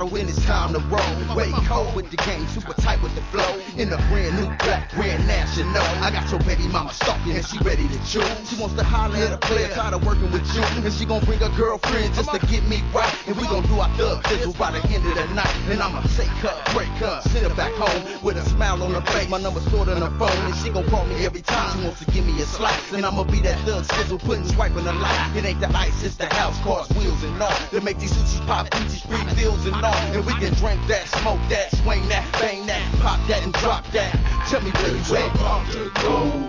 when it's time to roll. Way cold with the game, super tight with the flow. In a brand new black Grand National. I got your baby mama stalking and she ready to choose. She wants to holler at a player, tired of working with you. And she gon' bring her girlfriend just to get me right. And we gon' do our thug sizzle by the end of the night. And I'ma take her, break her, send her back home with a smile on her face. My number's stored on her phone and she gon' call me every time she wants to give me a slice. And I'ma be that thug sizzle, putting swiping the light. It ain't the ice, it's the house, cars, wheels and all. They make these sushis pop, Gucci free deals and all. And we can drink that, smoke that, swing that, bang that, pop that and drop that. Tell me where you at.